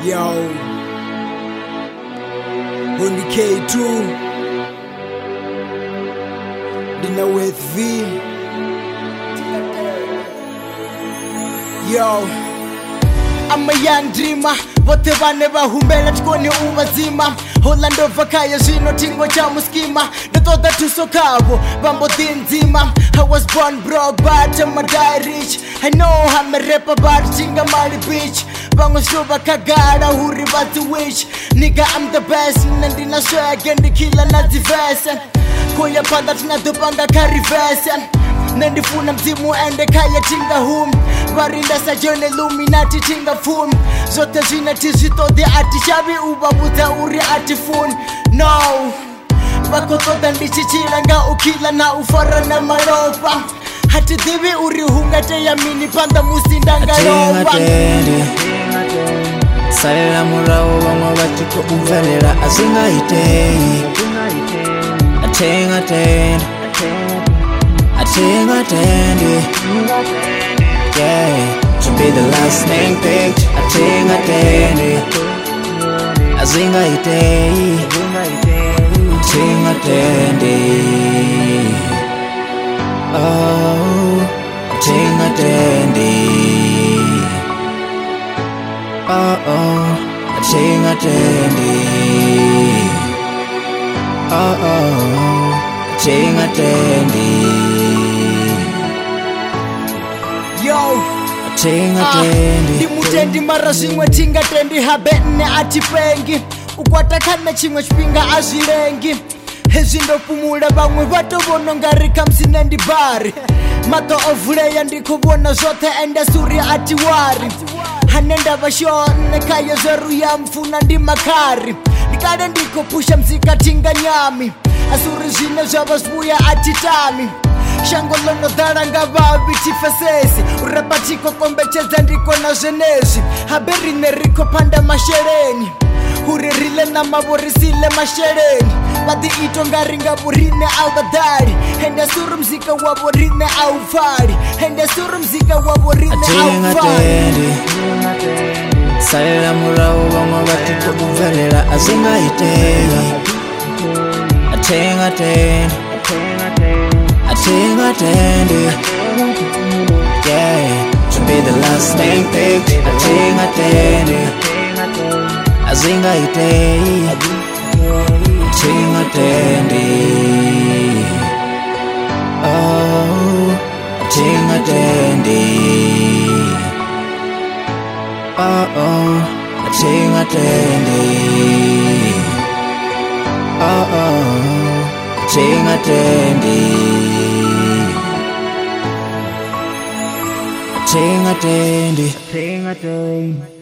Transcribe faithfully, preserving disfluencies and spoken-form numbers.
Yo, Hundi K two Dina with V. Yo, I'm a young dreamer. Vote vane vahumbela tikone ubazima. Holando vakaya zvino tingwa cha muskima. Ndotoda tuso kavo vamboti nzima. I was born broke but I'ma die rich. I know I'm a rapper but chinga mali bitch. Vamwe swo vakagara huri vati wish. Nigga I'm the best nandina swag and killer na divese. Koya panda tinadopanga karivese. Nendifuna mzimu ende kaya tinga hum. Varinda sajone illuminati tinga fun. Zote zina tizitode ati shabi ubabuta uri ati fun. No vakotoda ndichichira nga ukila na ufara na maropa. Hati divi uri hungate ya mini panda musindanga ropa. Salila murao wama watiko uvalela azinga itei. Atenga tende Atenga tende Yeah, to be the last name picked. Atenga tende Azinga itei. Atenga tende Oh, atenga tende Oh oh, atenga tende Oh oh, atenga tende Yo, atenga tende ndimutendi mara zvimwe tingatendi habene atipengi. Ukwatakana chimwe chipinga azvirengi. Hezvindopumula vamwe vatovona ngari kamsine ndibari. Mato ovuleya ndikuvona zvote ende suri atiwari. Hanenda vashone kaya zeru ya mfuna ndi makari. Ndikale ndikopusha mzika tinga nyami. Asuri zvine zvava zvuya atitami. Shango lono dhara nga vavi tifesesi. Urapa tiko kombecheza ndiko na zvenezvi. Haberine riko panda mashereni. Huririle na mavorisile mashereni. Vati ito ngari nga burine au badari. Hende suru mzika waborine au fari. Hende suru mzika waborine au fari. Salila murao wama watiko uvalela azinga itei. Atenga tende Atenga tende Yeah, to be the last name picked. Atenga tende Azinga itei. Atenga tende Oh, atenga tende Oh oh, atenga tende Oh oh, atenga tende Atenga tende Atenga tende